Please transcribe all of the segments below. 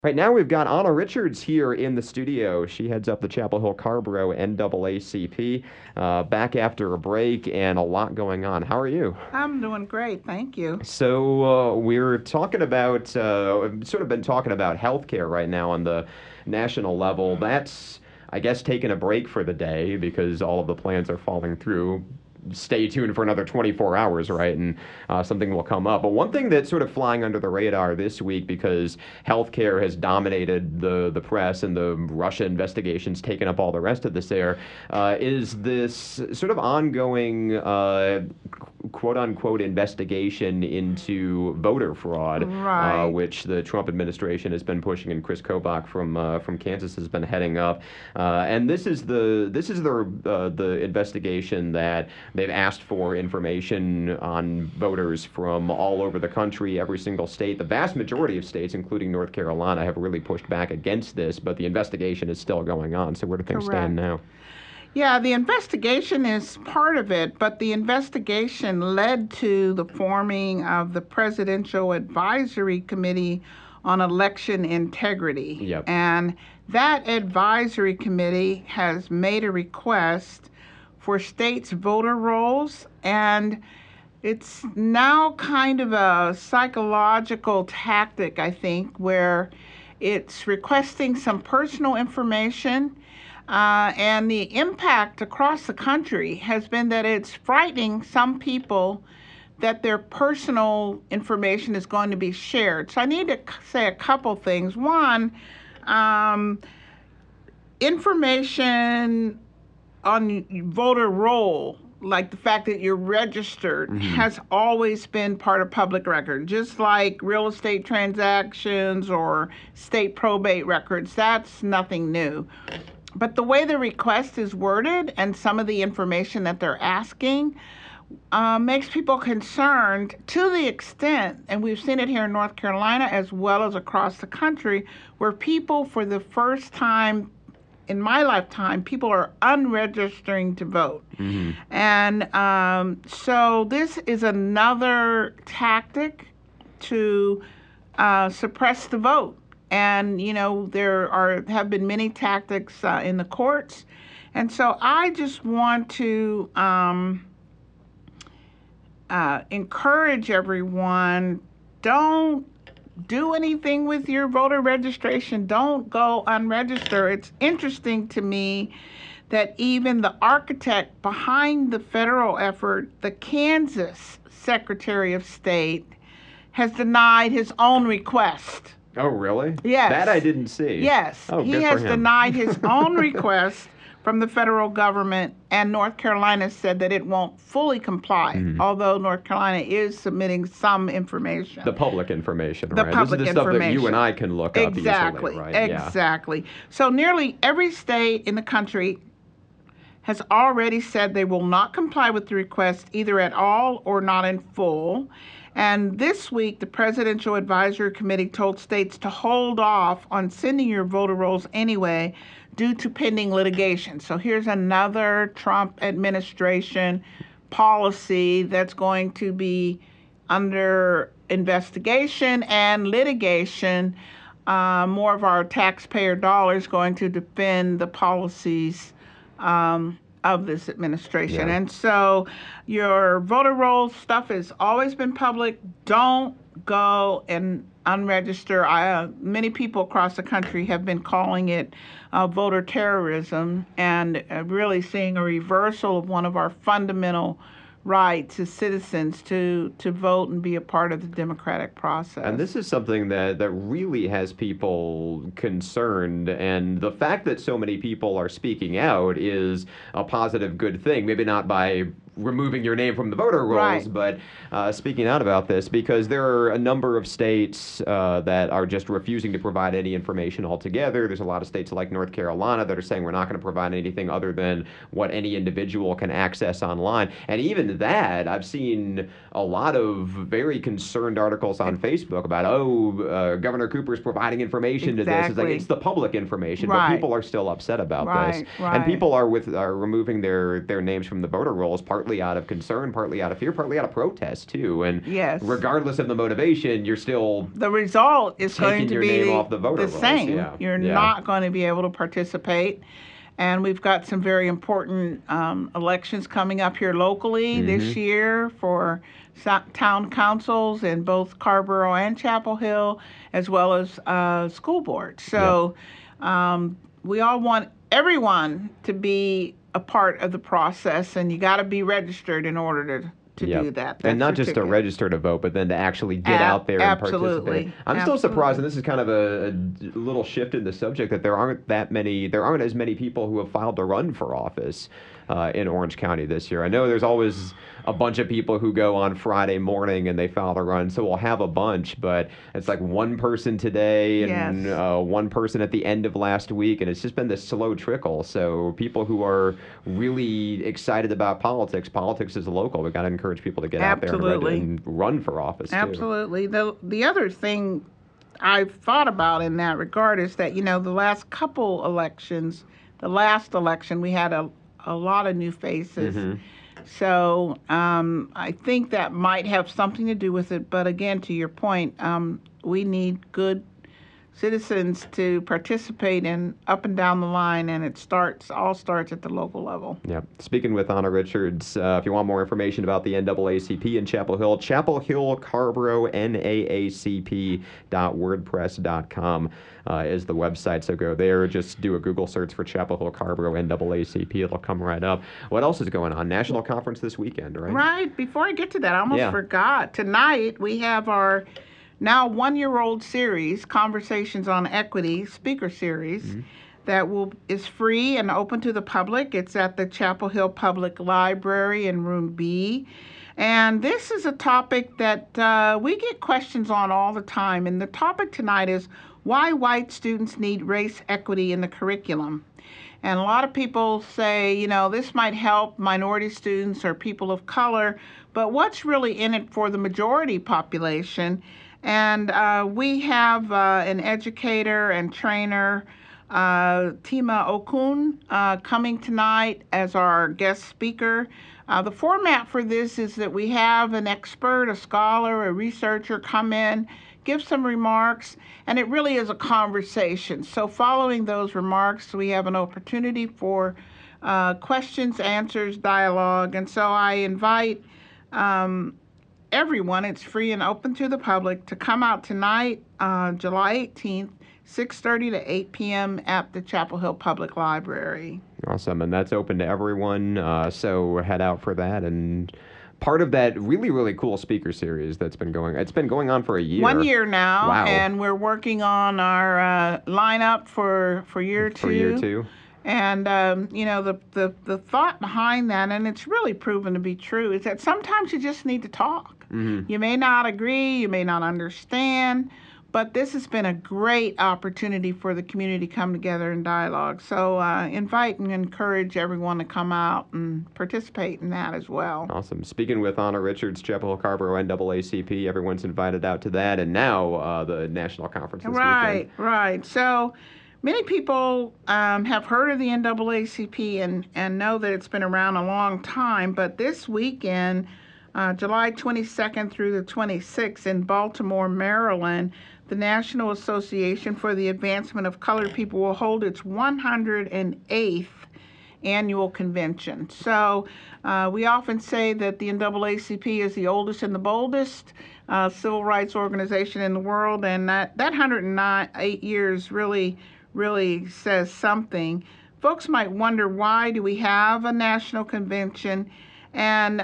Right now, we've got Anna Richards here in the studio. She heads up the Chapel Hill Carrboro NAACP, back after a break and a lot going on. How are you? I'm doing great, thank you. So, we're talking about, sort of been talking about healthcare right now on the national level. That's, I guess, taking a break for the day because all of the plans are falling through. Stay tuned for another 24 hours, right? And something will come up. But one thing that's sort of flying under the radar this week, because healthcare has dominated the press and the Russia investigations taken up all the rest of this air, is this sort of ongoing quote unquote investigation into voter fraud, Right. which the Trump administration has been pushing, and Chris Kobach from Kansas has been heading up. And this is the investigation that they've asked for information on voters from all over the country, every single state. The vast majority of states, including North Carolina, have really pushed back against this, but the investigation is still going on. So where do things stand Correct. now? Yeah, the investigation is part of it, but the investigation led to the forming of the Presidential Advisory Committee on Election Integrity. Yep. And that advisory committee has made a request for states' voter rolls, and it's now kind of a psychological tactic, I think, where it's requesting some personal information. And the impact across the country has been that it's frightening some people that their personal information is going to be shared. So I need to say a couple things. One, um, information on voter roll, like the fact that you're registered, Hmm. has always been part of public record, just like real estate transactions or state probate records. That's nothing new. But the way the request is worded and some of the information that they're asking makes people concerned to the extent, and we've seen it here in North Carolina as well as across the country, where people, for the first time in my lifetime, people are unregistering to vote. Hmm. And so this is another tactic to suppress the vote. And there have been many tactics in the courts, and so I just want to encourage everyone: don't do anything with your voter registration. Don't go unregister. It's interesting to me that even the architect behind the federal effort, the Kansas Secretary of State, has denied his own request. Oh, really? That I Yes, didn't see. yes, Oh, he good for has him. denied his own request from the federal government, and North Carolina said that it won't fully comply, Mhm. although North Carolina is submitting some information. The public information, The right? This is public the stuff that you and information. I can look up easily, Exactly, right? Yeah. exactly. So nearly every state in the country has already said they will not comply with the request either at all or not in full. And this week, the Presidential Advisory Committee told states to hold off on sending your voter rolls anyway due to pending litigation. So here's another Trump administration policy that's going to be under investigation and litigation. More of our taxpayer dollars going to defend the policies of this administration. Yeah. And so your voter roll stuff has always been public. Don't go and unregister. Many people across the country have been calling it voter terrorism, and really seeing a reversal of one of our fundamental rights as citizens to vote and be a part of the democratic And process. this is something that really has people concerned. And the fact that so many people are speaking out is a positive, good thing. Maybe not by removing your name from the voter rolls, Right. but speaking out about this, because there are a number of states that are just refusing to provide any information altogether. There's a lot of states like North Carolina that are saying we're not going to provide anything other than what any individual can access online. And even that, I've seen a lot of very concerned articles on Facebook about, Governor Cooper's providing information to this. It's like it's Exactly. the public information, but Right. people are still upset about this. Right. And Right. people are removing their names from the voter rolls partly partly out of concern, partly out of fear, partly out of protest too. And Yes. regardless of the motivation, you're still The result is going taking to your be name off the voter rolls. same. Yeah. You're Yeah. not going to be able to participate. And we've got some very important elections coming up here locally this year for town councils in both Carrboro and Chapel Hill, as well as school boards. So we all want everyone to be a part of the process, and you got to be registered in order to Yep. do that. And That's not your just to ticket. register to vote, but then to actually get out there and Absolutely. participate. I'm still surprised, and this is kind of a little shift in the subject, that there aren't as many people who have filed to run for office in Orange County this year. I know there's always a bunch of people who go on Friday morning and they file to run, so we'll have a bunch, but it's like one person today and one person at the end of last week, and it's just been this slow trickle. So people who are really excited about politics is local. We've got to encourage people to get out there and run for office too. Absolutely. The other thing I've thought about in that regard is that, the last couple elections, the last election, we had a lot of new faces. So I think that might have something to do with it. But again, to your point, we need good citizens to participate in up and down the line, and it all starts at the local level. Yeah. Speaking with Anna Richards, if you want more information about the NAACP in Chapel Hill, Chapel Hill Carrboro NAACP.wordpress.com is the website. So go there, just do a Google search for Chapel Hill Carrboro NAACP. It'll come right up. What else is going on? National conference this weekend, right? Right. Before I get to that, I almost forgot. Tonight we have our now 1-year-old series, Conversations on Equity, speaker series, that is free and open to the public. It's at the Chapel Hill Public Library in Room B. And this is a topic that we get questions on all the time. And the topic tonight is why white students need race equity in the curriculum. And a lot of people say, this might help minority students or people of color, but what's really in it for the majority population? And we have an educator and trainer, Tima Okun, coming tonight as our guest speaker. The format for this is that we have an expert, a scholar, a researcher come in, give some remarks, and it really is a conversation. So following those remarks, we have an opportunity for questions, answers, dialogue. And so I invite everyone, it's free and open to the public, to come out tonight, July 18th, 6:30 to 8 p.m. at the Chapel Hill Public Library. Awesome, and that's open to everyone, so head out for that. And part of that really, really cool speaker series it's been going on for a year. 1 year now, wow. And we're working on our lineup for year two. For year two. And, the thought behind that, and it's really proven to be true, is that sometimes you just need to talk. You may not agree, you may not understand, but this has been a great opportunity for the community to come together and dialogue. So invite and encourage everyone to come out and participate in that as well. Awesome. Speaking with Anna Richards, Chapel Hill Carrboro NAACP, everyone's invited out to that, and now the national conference this weekend. Right. So many people have heard of the NAACP and know that it's been around a long time, but this weekend, July 22nd through the 26th in Baltimore, Maryland, the National Association for the Advancement of Colored People will hold its 108th annual convention. So we often say that the NAACP is the oldest and the boldest civil rights organization in the world, and that 108 years really says something. Folks might wonder, why do we have a national convention? And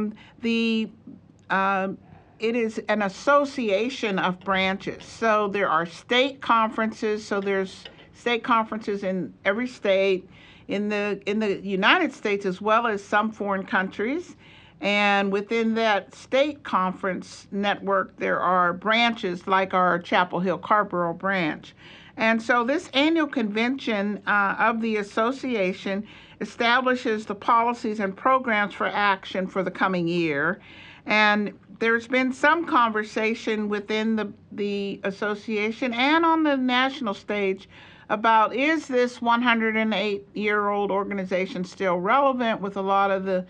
it is an association of branches. So there are state conferences. So there's state conferences in every state in the United States, as well as some foreign countries. And within that state conference network, there are branches like our Chapel Hill Carrboro branch. And so this annual convention of the association establishes the policies and programs for action for the coming year. And there's been some conversation within the association and on the national stage about, is this 108-year-old organization still relevant with a lot of the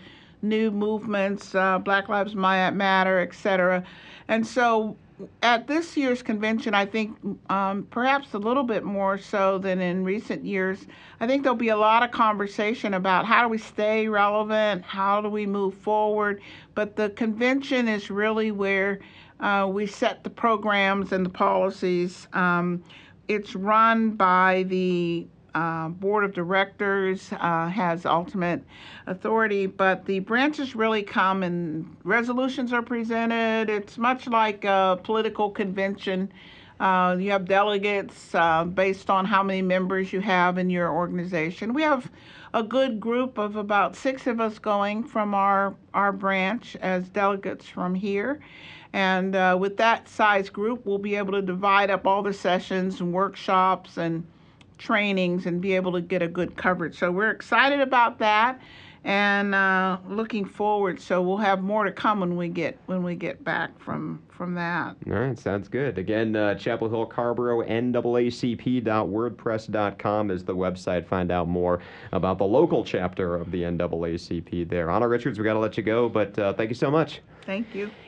new movements, Black Lives Matter, etc. And so at this year's convention, I think perhaps a little bit more so than in recent years, I think there'll be a lot of conversation about how do we stay relevant, how do we move forward. But the convention is really where we set the programs and the policies. It's run by the board of directors, has ultimate authority, but the branches really come and resolutions are presented. It's much like a political convention. You have delegates based on how many members you have in your organization. We have a good group of about 6 of us going from our branch as delegates from here. And with that size group, we'll be able to divide up all the sessions and workshops and trainings and be able to get a good coverage. So we're excited about that and looking forward. So we'll have more to come when we get back from that. All right, sounds good. Again, Chapel Hill Carrboro, NAACP.wordpress.com is the website. Find out more about the local chapter of the NAACP there. Anna Richards, we got to let you go, but thank you so much. Thank you.